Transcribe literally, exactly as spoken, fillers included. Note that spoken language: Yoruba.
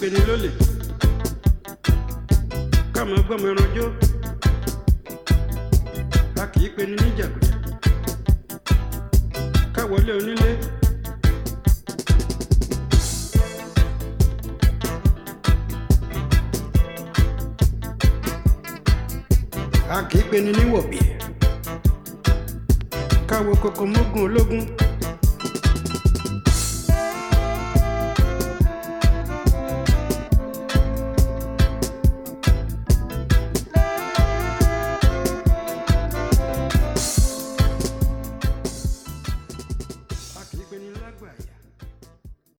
pe ni lólè káàmọ́ gbọ́mọ ẹranjó a kì í pe ni níjàgùdà káwọlé onílé a kì í pe ni níwọ̀bì káwo koko mógún ológun.